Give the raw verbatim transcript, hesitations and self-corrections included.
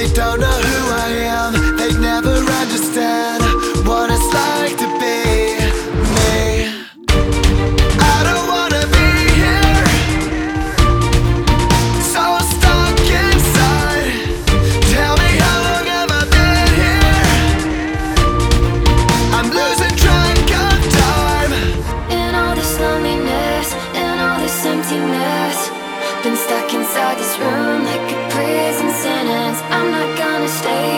They don't know who I am, they'd never understand what it's like to be me. I don't wanna be here, so stuck inside. Tell me how long have I been here? I'm losing track of time. In all this loneliness, in all this emptiness, been stuck inside this room like a prison sentence. I'm not gonna stay